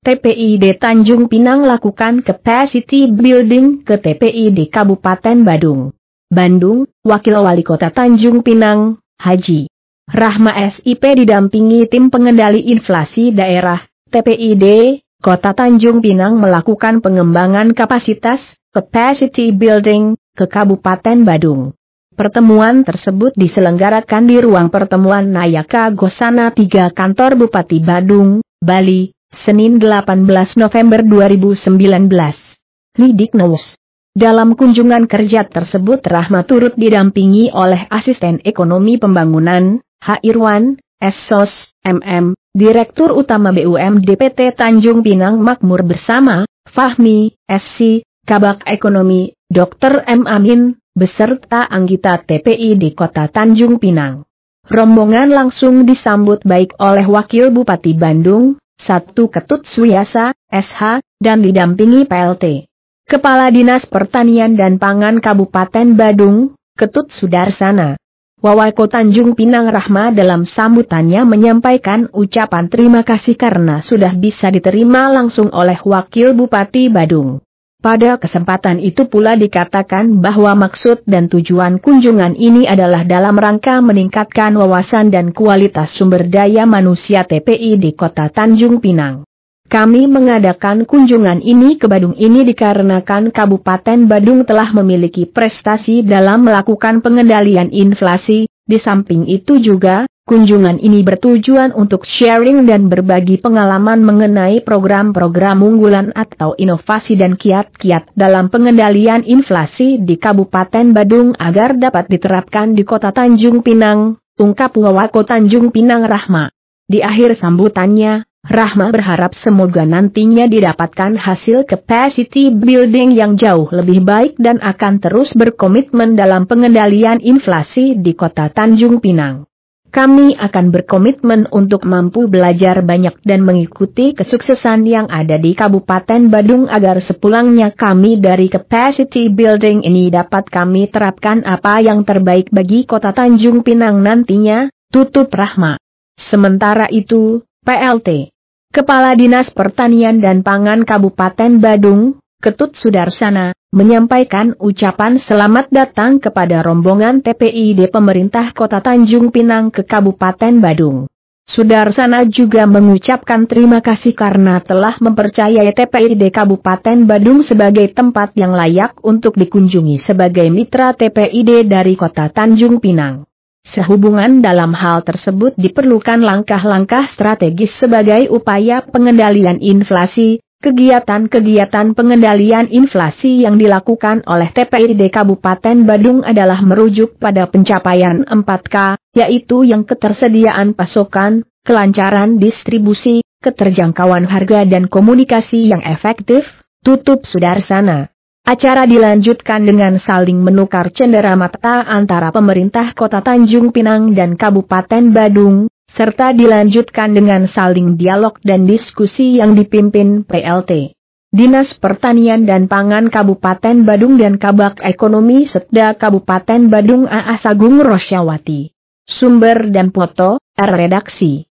TPID Tanjung Pinang lakukan capacity building ke TPID Kabupaten Badung. Bandung, Wakil Wali Kota Tanjung Pinang, Haji Rahma SIP didampingi tim pengendali inflasi daerah, TPID, Kota Tanjung Pinang melakukan pengembangan kapasitas, capacity building, ke Kabupaten Badung. Pertemuan tersebut diselenggarakan di ruang pertemuan Nayaka Gosana 3 Kantor Bupati Badung, Bali, Senin 18 November 2019. Lidik News. Dalam kunjungan kerja tersebut Rahma turut didampingi oleh Asisten Ekonomi Pembangunan, H. Irwan, S.Sos, MM, Direktur Utama BUMD PT Tanjung Pinang Makmur bersama, Fahmi, SC, Kabak Ekonomi, Dr. M. Amin, beserta anggota TPID Kota Tanjung Pinang. Rombongan langsung disambut baik oleh Wakil Bupati Bandung, 1 Ketut Suyasa, SH, dan didampingi PLT. Kepala Dinas Pertanian dan Pangan Kabupaten Badung, Ketut Sudarsana. Wawako Tanjung Pinang Rahma dalam sambutannya menyampaikan ucapan terima kasih karena sudah bisa diterima langsung oleh Wakil Bupati Badung. Pada kesempatan itu pula dikatakan bahwa maksud dan tujuan kunjungan ini adalah dalam rangka meningkatkan wawasan dan kualitas sumber daya manusia TPI di Kota Tanjung Pinang. Kami mengadakan kunjungan ini ke Badung ini dikarenakan Kabupaten Badung telah memiliki prestasi dalam melakukan pengendalian inflasi. Di samping itu juga, kunjungan ini bertujuan untuk sharing dan berbagi pengalaman mengenai program-program unggulan atau inovasi dan kiat-kiat dalam pengendalian inflasi di Kabupaten Badung agar dapat diterapkan di Kota Tanjung Pinang, ungkap Wawako Tanjung Pinang Rahma. Di akhir sambutannya, Rahma berharap semoga nantinya didapatkan hasil capacity building yang jauh lebih baik dan akan terus berkomitmen dalam pengendalian inflasi di Kota Tanjung Pinang. Kami akan berkomitmen untuk mampu belajar banyak dan mengikuti kesuksesan yang ada di Kabupaten Badung agar sepulangnya kami dari capacity building ini dapat kami terapkan apa yang terbaik bagi Kota Tanjung Pinang nantinya, tutup Rahma. Sementara itu, PLT. Kepala Dinas Pertanian dan Pangan Kabupaten Badung, Ketut Sudarsana, menyampaikan ucapan selamat datang kepada rombongan TPID pemerintah Kota Tanjung Pinang ke Kabupaten Badung. Sudarsana juga mengucapkan terima kasih karena telah mempercayai TPID Kabupaten Badung sebagai tempat yang layak untuk dikunjungi sebagai mitra TPID dari Kota Tanjung Pinang. Sehubungan dalam hal tersebut diperlukan langkah-langkah strategis sebagai upaya pengendalian inflasi. Kegiatan-kegiatan pengendalian inflasi yang dilakukan oleh TPID Kabupaten Badung adalah merujuk pada pencapaian 4K, yaitu yang ketersediaan pasokan, kelancaran distribusi, keterjangkauan harga dan komunikasi yang efektif, tutup Sudarsana. Acara dilanjutkan dengan saling menukar cenderamata antara pemerintah Kota Tanjung Pinang dan Kabupaten Badung, serta dilanjutkan dengan saling dialog dan diskusi yang dipimpin PLT. Dinas Pertanian dan Pangan Kabupaten Badung dan Kabak Ekonomi Setda Kabupaten Badung A.A. Sagung Rosyawati. Sumber dan foto, R. Redaksi.